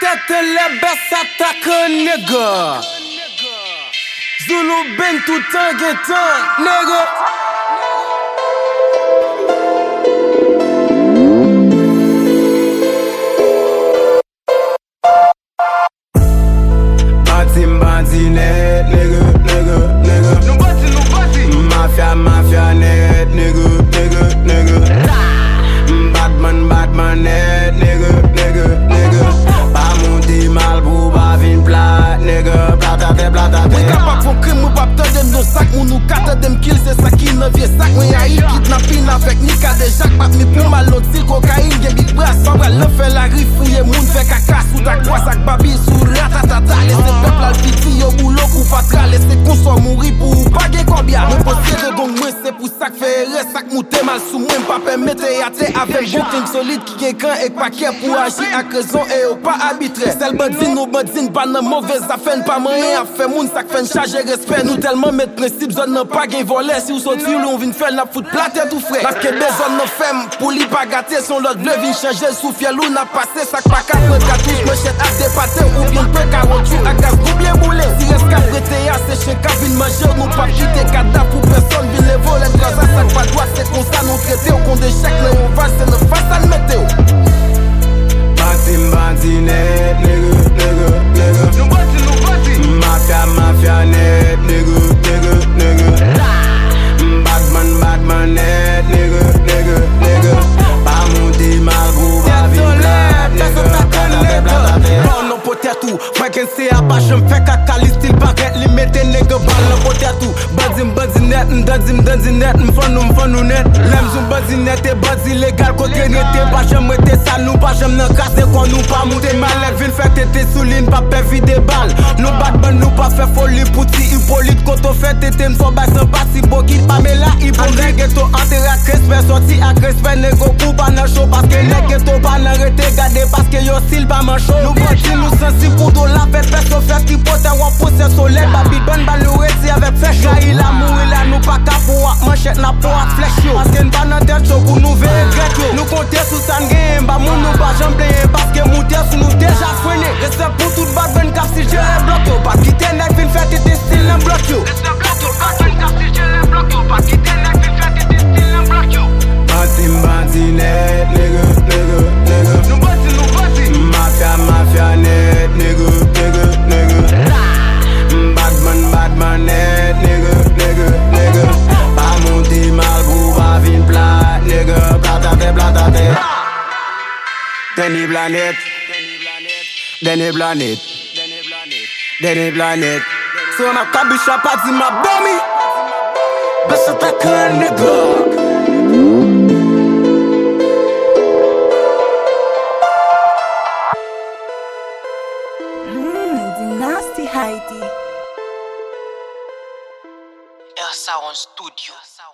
Tête les best attaque nigga. Zulu ben tout temps guettant nigga. Bandi net nigga. Nou bati. Mafia net nigga. Batman net nigga. Pa monti mal pou pa vin plat nigga. Platate. Mwen kapak fon krim mwen pap tade m don sak. Moun nou kate dem kill se sak ki ne vie sak. Mwen a yi kidnapping avek nika de jak. Pap mi pou malot sil kokain gen big brass. Pa wè le fè la rifouye moun fè kakas. Sou tak kwa sak babi sou ratatata. Lese pepl al piti yo boulot kou fatra. Lese konson mouri pou pa gen kombia. Mwen poste de gong mwen se pou sak fè re. Sak moute mal sou mwen pa permette yate avek booking solide ki gen kan ek pa kè pou agi ak rezon e yo pa arbitre. Sel badin nou badin pa nan mauvez afen. Pa mwen a fè moun sak fè n'chaje respect. Nou telman met prinsip zon nan pa gen volè. Si ou sot fiou loun vin fè n'a fout plate tout frais. La kebe zon nan fèm pou li pa gate. Son lot vle vin chanje sou fiel ou n'a pase. Sak pa ka prent katouche mechet ak depate. Ou bien pe karotou ak gaz ou bien boule. Si res ka prete ya se chen ka vin manje. Nou pa kite kada pou person vin le volet. Graza sak pa doa se kon sa nou trete. Ou kon de chek le ou val se ne fas an meteo. Bandi net nigga. Nou bati. Mafia net nigga. Batman net nigga. Pa monti mal pou pa vin plat nigga. Non pote tout, fwen se a pa jem fè kaka li stil paret li mette nigga bal non pote tout. Badi net, m'fan nou net. Lem zoom badi net e badi legal kote nete. Pa jem rete sal nou, pa jem nan kase kon nou pa moute malek vin fè tete soulin pa pe vide bal. Nou batman nou pa fè foli pouti Hippolyte koto fè tete m'so bay san pasi bokit pa me la Hippolyte geto anter ak respect sorti ak respect nego kou pa nan show paske nek geto pa nan rete gade paske yo sil pa man show. Nou bati nou sensi pou do la fè peso fè ki pote wap pose soleil babi ban balou reti avek fè show. Gayi la mouri la nou pa ka pou ak manchet na pou ak flesh yo. Paske n'pa nan tet show pou nou ve regret yo. Nou konte sou san gen ba moun nou pa jam pleye paske moute sou nou deja frene. Reste pou tout bat ben kap si jere blok yo. Pas kite nek vin fè tete stil nan blok yo. Reste blok yo, bat ben kap si jere blok yo. Pas kite nek vin fè tete stil nan blok yo. Bandi net nigga. Nou bati. Mafia net nigga. Batman net nigga. Pa monti mal pou pa vin plat nigga. Platate. Deni planet. So na kabisha pati ma bomi. Best attack nigga. Nasty Heidi. Elsa on studio.